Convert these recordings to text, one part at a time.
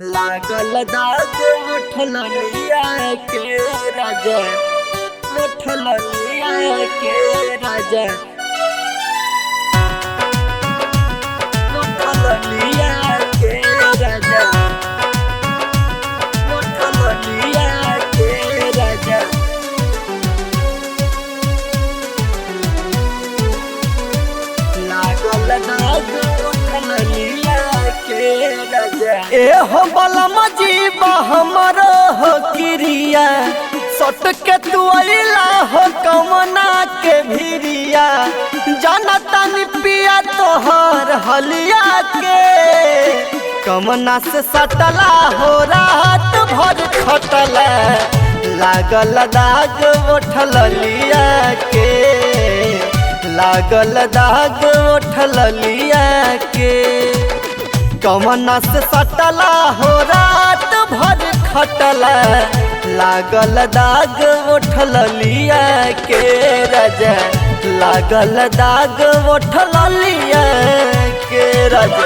लागल दाग मुठलिया के राजा, मुठलिया के राजा, मुठलिया के राजा, मुठलिया के राजा। लागल दाग मुठलिया के राजा। एहो बलम जीवा हमरो हो किरिया, सट के तू अइला हो कमना के भिरिया, जानता नि पिया तोहर हलिया के, कमना से सटला हो रात भर खटला, लागल दाग उठल लिया के, लागल दाग उठल लिया के, कमना से सटला हो रात भर खटला, लागल दाग उठल लिया के राजा, लागल दाग उठल लिया के राजा।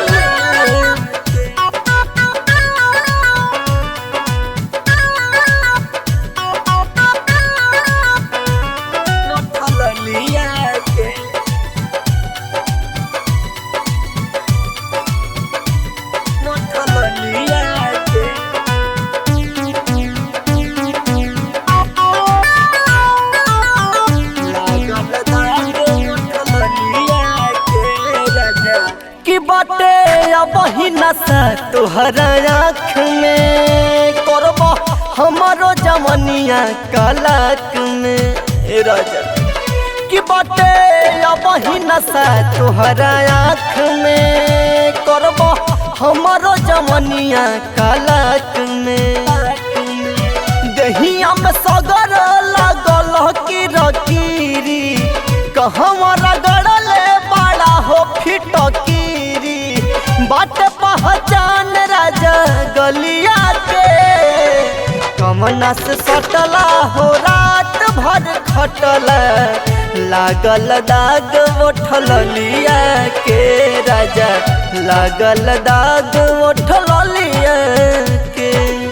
बाटे अबही नशा तोहरा आँख में, करब हमारो जमनिया कालक में ए राजा, कि बाटे अबही नशा तोहरा आँख में, करब हमारो जमनिया कालक में, दहिया में सगर लागल की रकीरी, कहवा रगड़ले बड़ा हो फिटकी, बाट पहचान राजा गलिया के, कमना से सटला हो रात भर खटला, लागल दाग उठल लिया के राजा, लागल दाग उठल लिया के।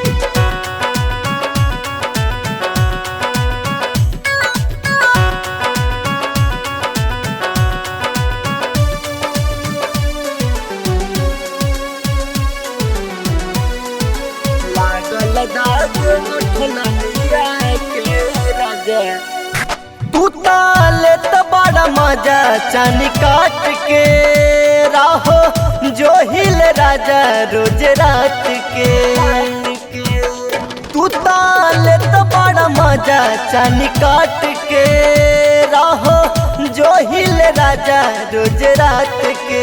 दाग मुठलिया के राजा। तू ताले तो बड़ा मजा चानी काट के राहो, जो हिल राजा रोज रात के, तू ताले तो बड़ा मजा चानी काट के राहो, जो हिल राजा रोज रात के,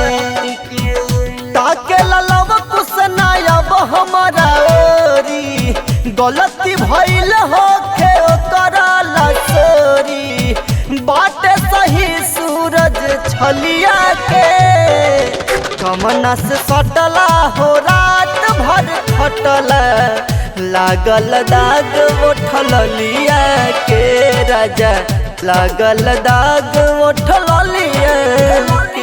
ताके ललव कुछ नायब हमारा ओरी, गलती भइल होखे ओकरा लसोरी, बाटे सही सूरज छलिया के, कमना से सटला हो रात भर खटला, लागल दाग उठल लिया के राजा, लागल दाग उठल लिया।